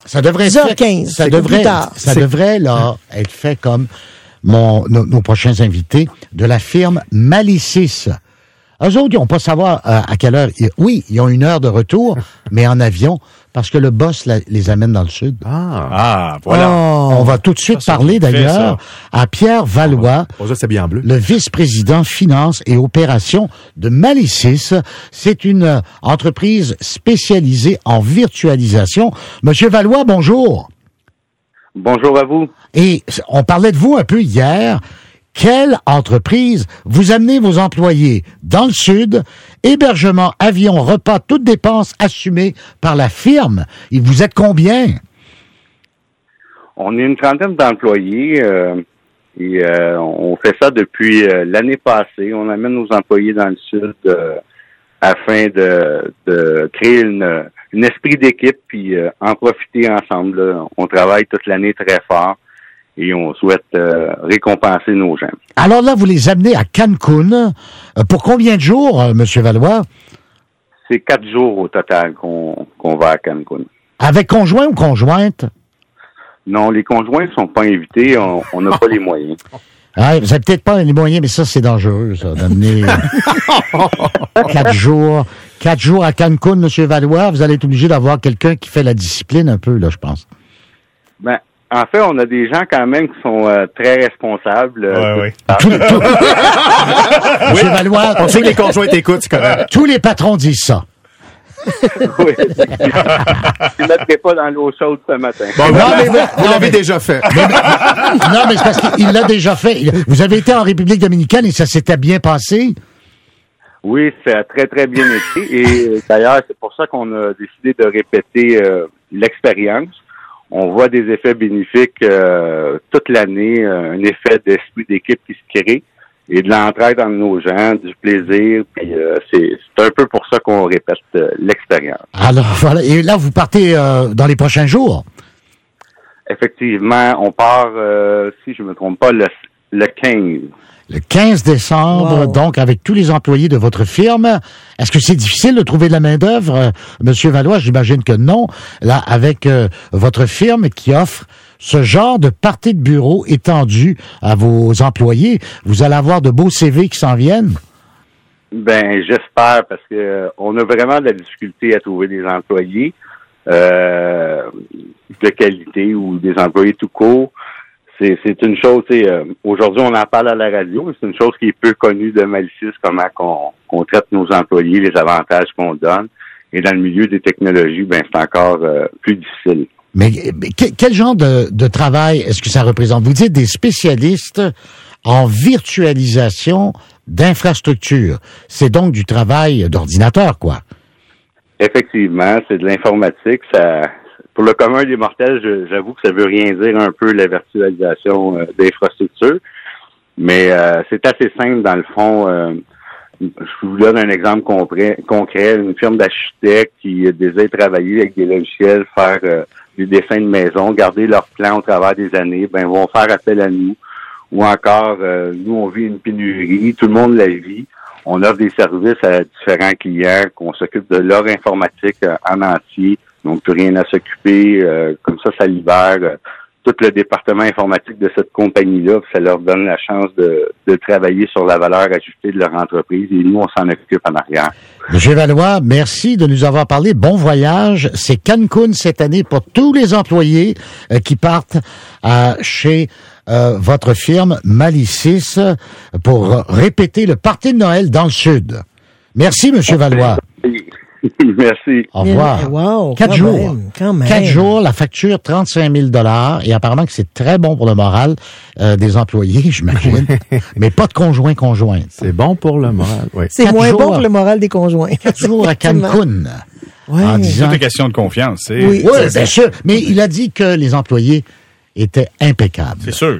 Ça devrait 10h15. Ça devrait là être fait comme nos prochains invités de la firme Malicis. Eux autres, ils n'ont pas savoir à quelle heure. Oui, ils ont 1 heure de retour, mais en avion, parce que le boss les amène dans le sud. Voilà. On va tout de suite parler d'ailleurs à Pierre Valois, c'est bien bleu. le vice-président finance et opérations de Malicis. C'est une entreprise spécialisée en virtualisation. Monsieur Valois, bonjour. Bonjour à vous. Et on parlait de vous un peu hier. Quelle entreprise vous amenez vos employés dans le sud, hébergement, avion, repas, toutes dépenses assumées par la firme. Et vous êtes combien? On est une trentaine d'employés et on fait ça depuis l'année passée. On amène nos employés dans le sud afin de créer une esprit d'équipe puis en profiter ensemble. Là. On travaille toute l'année très fort. Et on souhaite récompenser nos gens. Alors là, vous les amenez à Cancun. Pour combien de jours, M. Valois? C'est 4 jours au total qu'on va à Cancun. Avec conjoint ou conjointe? Non, les conjoints ne sont pas invités. On n'a pas les moyens. Ah, vous n'avez peut-être pas les moyens, mais ça, c'est dangereux, ça, d'amener 4 jours. 4 jours à Cancun, M. Valois. Vous allez être obligé d'avoir quelqu'un qui fait la discipline un peu, là, je pense. En fait, on a des gens quand même qui sont très responsables. Oui. Monsieur Valois, On sait que les conjoints t'écoutent, c'est correct. tous les patrons disent ça. Oui. Je ne mettrai pas dans l'eau chaude ce matin. Bon, vous l'avez déjà fait. Non, mais c'est parce qu'il l'a déjà fait. Vous avez été en République dominicaine et ça s'était bien passé? Oui, ça a très, très bien été. Et d'ailleurs, c'est pour ça qu'on a décidé de répéter l'expérience. On voit des effets bénéfiques toute l'année, un effet d'esprit d'équipe qui se crée et de l'entraide entre nos gens, du plaisir. Puis c'est un peu pour ça qu'on répète l'expérience. Alors voilà. Et là, vous partez dans les prochains jours? Effectivement, on part, si je me trompe pas, le 15. Le 15 décembre, donc, avec tous les employés de votre firme. Est-ce que c'est difficile de trouver de la main-d'œuvre, Monsieur Valois? J'imagine que non. Là, avec votre firme qui offre ce genre de partie de bureau étendu à vos employés, vous allez avoir de beaux CV qui s'en viennent? Ben, j'espère, parce que on a vraiment de la difficulté à trouver des employés de qualité ou des employés tout court. C'est une chose, aujourd'hui, on en parle à la radio, mais c'est une chose qui est peu connue de Malicis, comment qu'on traite nos employés, les avantages qu'on donne. Et dans le milieu des technologies, ben c'est encore plus difficile. Mais quel genre de travail est-ce que ça représente? Vous dites des spécialistes en virtualisation d'infrastructures. C'est donc du travail d'ordinateur, quoi. Effectivement, c'est de l'informatique. Pour le commun des mortels, j'avoue que ça veut rien dire un peu la virtualisation d'infrastructures, mais c'est assez simple dans le fond. Je vous donne un exemple concret. Une firme d'architectes qui désire travailler avec des logiciels, faire des dessins de maison, garder leur plan au travers des années, vont faire appel à nous. Ou encore, nous, on vit une pénurie, tout le monde la vit. On offre des services à différents clients, qu'on s'occupe de leur informatique en entier. Donc, plus rien à s'occuper. Comme ça libère tout le département informatique de cette compagnie-là. Ça leur donne la chance de travailler sur la valeur ajoutée de leur entreprise. Et nous, on s'en occupe en arrière. Monsieur Valois, merci de nous avoir parlé. Bon voyage. C'est Cancun cette année pour tous les employés qui partent chez votre firme Malicis pour répéter le party de Noël dans le Sud. Merci, Monsieur Valois. Merci. Au revoir. Wow, 4 jours. Quand même. 4 jours, la facture, 35 000 $ et apparemment que c'est très bon pour le moral des employés, j'imagine. Mais pas de conjoint. C'est bon pour le moral, oui. C'est moins bon pour le moral des conjoints. 4 jours à Cancun. Ouais. En disant... C'est une question de confiance. Oui, bien sûr. Mais il a dit que les employés étaient impeccables. C'est sûr.